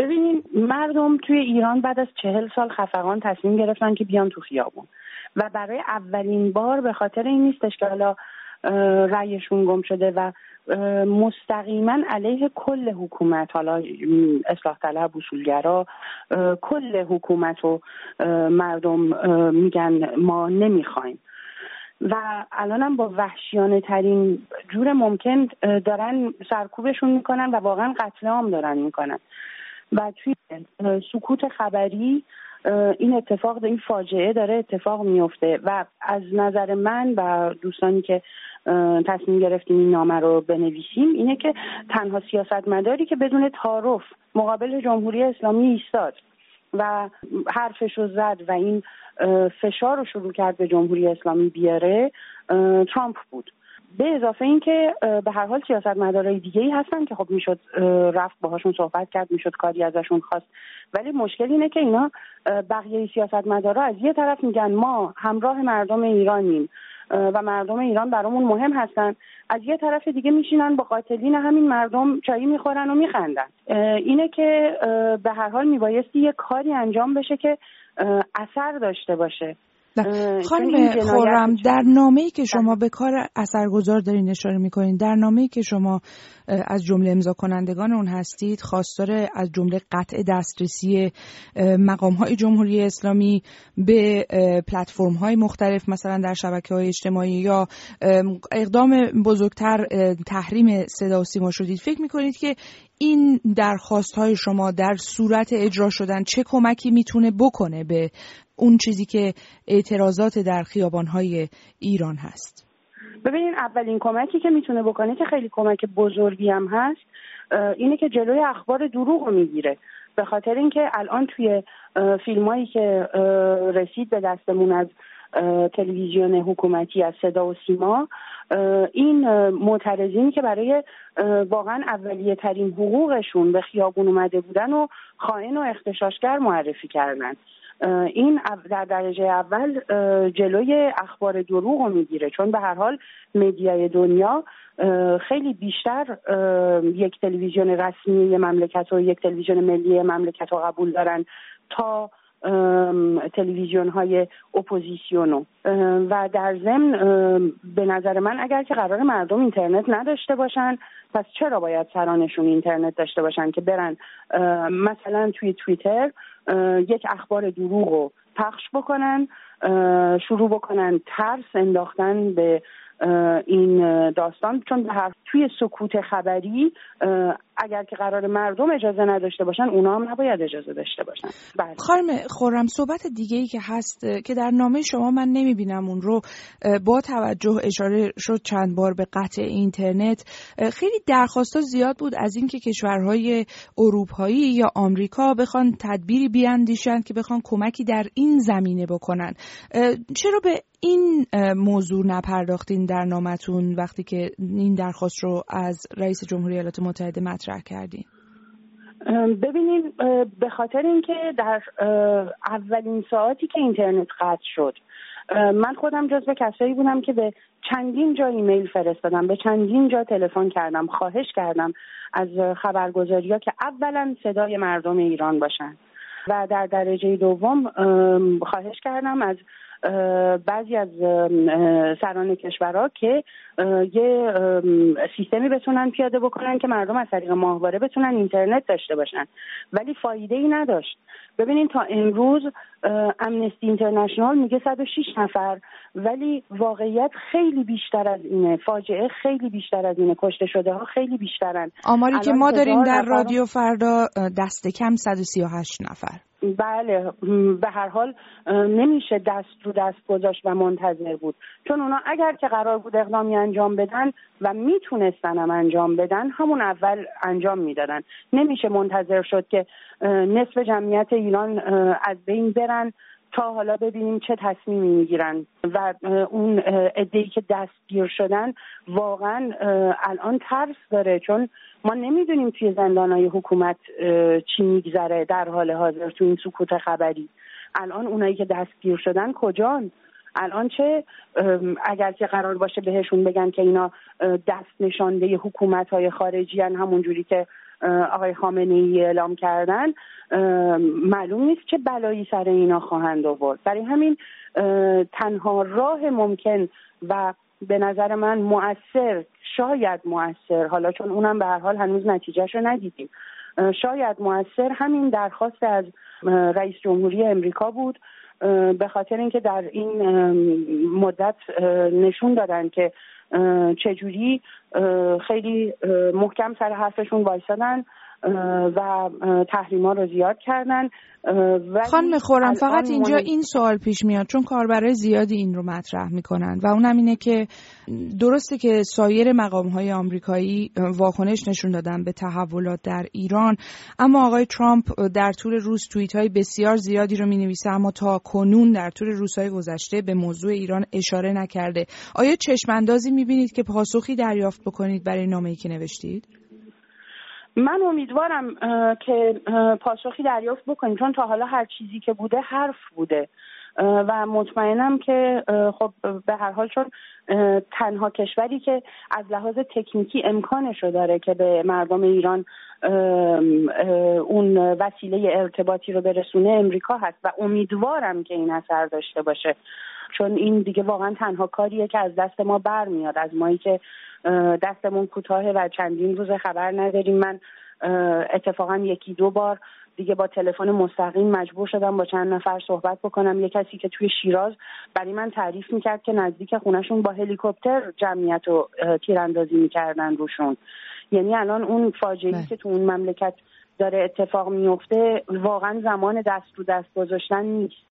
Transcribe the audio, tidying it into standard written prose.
ببینین مردم توی ایران بعد از 40 سال خفقان تصمیم گرفتن که بیان تو خیابون و برای اولین بار به خاطر این نیستش که حالا رأیشون گم شده و مستقیما علیه کل حکومت، حالا اصلاح طلب، اصولگرا، کل حکومت رو مردم میگن ما نمیخوایم و الانم با وحشیانه ترین جور ممکن دارن سرکوبشون میکنن و واقعا قتل عام دارن میکنن و توی سکوت خبری این فاجعه داره اتفاق میفته و از نظر من و دوستانی که تصمیم گرفتیم این نامه رو بنویسیم اینه که تنها سیاستمداری که بدون تعارف مقابل جمهوری اسلامی ایستاد و حرفش رو زد و این فشار رو شروع کرد به جمهوری اسلامی بیاره ترامپ بود. به اضافه این که به هر حال سیاستمدارای دیگه‌ای هستن که خب میشد رفت باهاشون صحبت کرد، میشد کاری ازشون خواست، ولی مشکل اینه که اینا بقیه سیاستمدارا از یه طرف میگن ما همراه مردم ایرانیم و مردم ایران برامون مهم هستن، از یه طرف دیگه میشینن با قاتلین همین مردم چایی میخورن و میخندن. اینه که به هر حال میبایستی یه کاری انجام بشه که اثر داشته باشه. خانم خرم، در نامه‌ای که شما به کار اثرگذار دارین اشاره می‌کنین، در نامه‌ای که شما از جمله امضا کنندگان اون هستید، خواستار از جمله قطع دسترسی مقام‌های جمهوری اسلامی به پلتفرم‌های مختلف مثلا در شبکه‌های اجتماعی یا اقدام بزرگتر تحریم صدا و سیما شدید. فکر می‌کنید که این درخواست‌های شما در صورت اجرا شدن چه کمکی میتونه بکنه به اون چیزی که اعتراضات در خیابان‌های ایران هست؟ ببینین اولین کمکی که میتونه بکنه که خیلی کمک بزرگی هم هست اینه که جلوی اخبار دروغ رو میگیره، به خاطر اینکه الان توی فیلمایی که رسید به دستمون از تلویزیون حکومتی، از صدا و سیما، این معترضینی که برای واقعا اولیه ترین حقوقشون به خیابون اومده بودن و خائن و اغتشاشگر معرفی کردن. این در درجه اول جلوی اخبار دروغ رو میگیره، چون به هر حال مدیای دنیا خیلی بیشتر یک تلویزیون رسمی یک مملکت و یک تلویزیون ملی مملکت رو قبول دارن تا تلویزیون های اپوزیسیونو و در ضمن به نظر من اگر که قرار مردم اینترنت نداشته باشن، پس چرا باید سرانشون اینترنت داشته باشن که برن مثلا توی توییتر یک اخبار دروغ رو پخش بکنن، شروع بکنن ترس انداختن به این داستان، چون توی سکوت خبری اگر که قرار مردم اجازه نداشته باشن اونا هم نباید اجازه داشته باشن. خانم خرم، صحبت دیگه‌ای که هست که در نامه شما من نمیبینم اون رو، با توجه اشاره شد چند بار به قطع اینترنت. خیلی درخواست‌ها زیاد بود از اینکه کشورهای اروپایی یا آمریکا بخوان تدبیری بیاندیشن که بخوان کمکی در این زمینه بکنن. چرا به این موضوع نپرداختین در نامتون وقتی که این درخواست رو از رئیس جمهوری ایالات متحده مطرح کردین؟ ببینید، به خاطر اینکه در اولین ساعتی که اینترنت قطع شد من خودم جزو کسایی بودم که به چندین جا ایمیل فرستادم، به چندین جا تلفن کردم، خواهش کردم از خبرگزاری‌ها که اولا صدای مردم ایران باشن و در درجه دوم خواهش کردم از بعضی از سران کشورها که یه سیستمی بتونن پیاده بکنن که مردم از طریق ماهواره بتونن اینترنت داشته باشن، ولی فایده ای نداشت. ببینین تا امروز امنستی اینترنشنال میگه 106 نفر، ولی واقعیت خیلی بیشتر از اینه، فاجعه خیلی بیشتر از اینه، کشته شده ها خیلی بیشترن. آماری که ما داریم در رادیو فردا دست کم 138 نفر. بله، به هر حال نمیشه دست رو دست گذاشت و منتظر بود، چون اونا اگر که قرار بود اقدامی انجام بدن و میتونستن هم انجام بدن همون اول انجام میدادن. نمیشه منتظر شد که نصف جمعیت ایران از بین برن تا حالا ببینیم چه تصمیمی میگیرن و اون عده‌ای که دستگیر شدن واقعا الان ترس داره، چون ما نمیدونیم توی زندانهای حکومت چی میگذره در حال حاضر تو این سکوت خبری. الان اونایی که دستگیر شدن کجان؟ الان چه اگر که قرار باشه بهشون بگن که اینا دست نشانده حکومت‌های خارجی هن، همون جوری که آقای خامنه‌ای اعلام کردن معلوم نیست چه بلایی سر اینا خواهند آورد. برای همین تنها راه ممکن و به نظر من مؤثر، شاید مؤثر، حالا چون اونم به هر حال هنوز نتیجهشو ندیدیم، شاید مؤثر همین درخواست از رئیس جمهوری امریکا بود، به خاطر اینکه در این مدت نشون دادن که چجوری خیلی محکم سر حرفشون وایسادن و تحریما رو زیاد کردن. خانم خرم فقط اینجا این سوال پیش میاد، چون کاربرای زیادی این رو مطرح میکنن و اونم اینه که درسته که سایر مقام‌های آمریکایی واکنش نشون دادن به تحولات در ایران، اما آقای ترامپ در طول روز توییت‌های بسیار زیادی رو می‌نویسه، اما تا کنون در طول روزهای گذشته به موضوع ایران اشاره نکرده. آیا چشم‌اندازی می‌بینید که پاسخی دریافت بکنید برای نامه‌ای که نوشتید؟ من امیدوارم که پاسخی دریافت بکنیم، چون تا حالا هر چیزی که بوده حرف بوده و مطمئنم که خب به هر حال چون تنها کشوری که از لحاظ تکنیکی امکانش رو داره که به مردم ایران اون وسیله ارتباطی رو برسونه امریکا هست و امیدوارم که این اثر داشته باشه، چون این دیگه واقعا تنها کاریه که از دست ما برمیاد، از مایی که دستمون کوتاهه و چندین روز خبر نداریم. من اتفاقا 1-2 بار دیگه با تلفن مستقیم مجبور شدم با چند نفر صحبت بکنم. یه کسی که توی شیراز برای من تعریف میکرد که نزدیک خونهشون با هلیکوپتر جمعیت رو تیراندازی میکردن روشون. یعنی الان اون فاجعه‌ای که تو اون مملکت داره اتفاق میفته واقعا زمان دست رو دست گذاشتن نیست.